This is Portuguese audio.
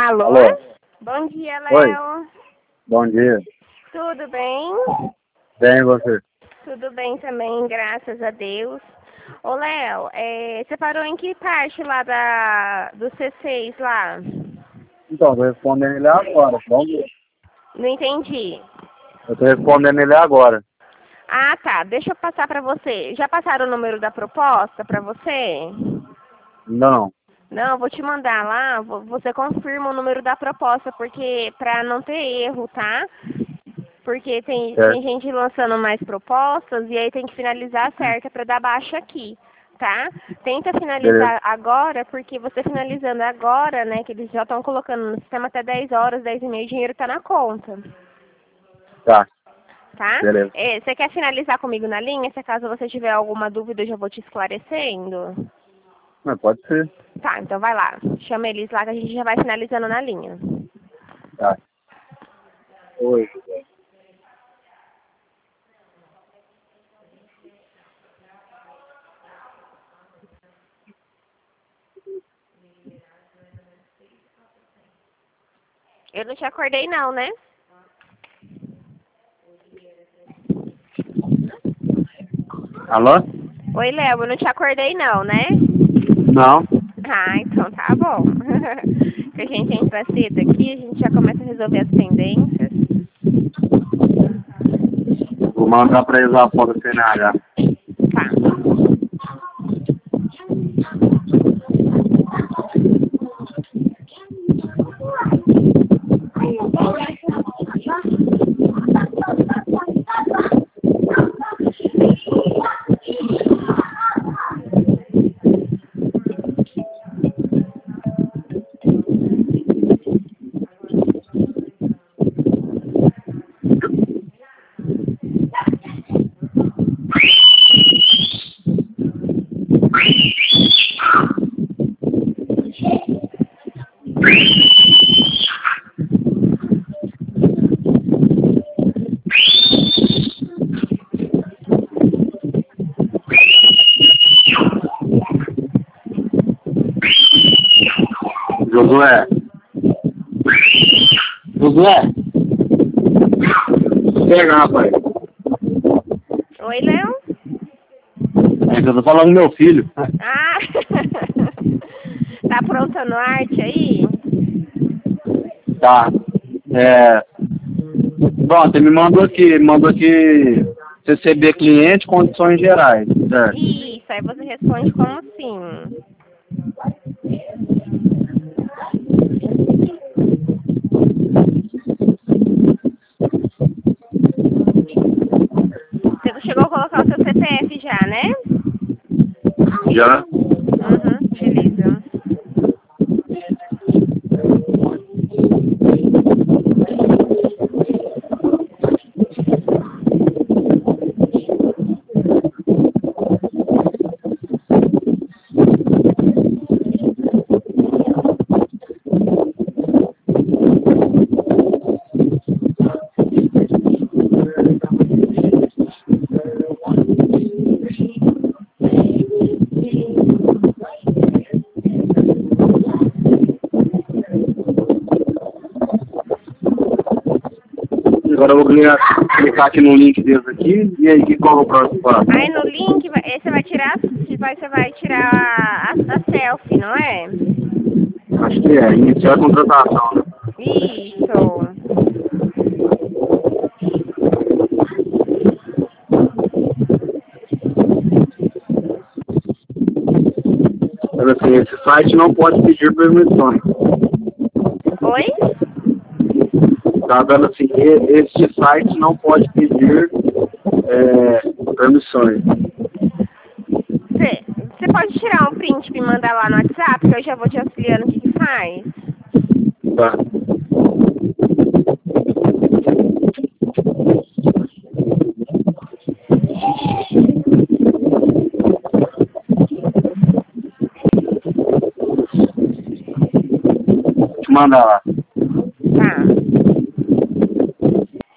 Alô? Alô? Bom dia, Oi. Léo. Bom dia. Tudo bem? Bem, e você? Tudo bem também, graças a Deus. Ô, Léo, você parou em que parte lá do C6 lá? Então, tô respondendo ele agora. Vamos ver. Não entendi. Eu tô respondendo ele agora. Ah, tá. Deixa eu passar para você. Já passaram o número da proposta para você? Ainda não. Não, vou te mandar lá. Você confirma o número da proposta, porque para não ter erro, tá? Porque tem Certo. gente lançando mais propostas e aí tem que finalizar certa para dar baixa aqui, tá? Tenta Beleza. finalizar agora, porque você finalizando agora, né, que eles já estão colocando no sistema até 10 horas, 10h30, o dinheiro tá na conta, Tá. tá? Beleza. Você quer finalizar comigo na linha? Se caso você tiver alguma dúvida, eu já vou te esclarecendo. Mas pode ser. Tá, então vai lá. Chama eles lá que a gente já vai finalizando na linha. Tá. Oi, José. Eu não te acordei não, né? Alô? Oi, Léo, eu não te acordei não, né? Não. Ah, então tá bom. Que a gente entra cedo aqui, a gente já começa a resolver as pendências. Vou mandar pra eles a foto do CNH. Tá. Josué. Josué. Pega, rapaz. Oi, Léo? É que eu tô falando do meu filho. Ah! Tá aprontando arte aí? Tá. Bom, você me mandou aqui receber cliente, condições gerais, certo? Isso, aí você responde como sim. Você chegou a colocar o seu CPF já, né? Já? Uhum, beleza. Agora eu vou clicar aqui no link deles aqui, e aí qual é o próximo passo? Aí no link, você vai tirar, você vai tirar a selfie, não é? Acho que é, iniciar a contratação, né? Isso. Mas assim, esse site não pode pedir permissões. Oi? Tá dando assim, este site não pode pedir permissões. Você pode tirar um print e me mandar lá no WhatsApp, que eu já vou te auxiliando o que faz? Tá. Deixa eu mandar lá.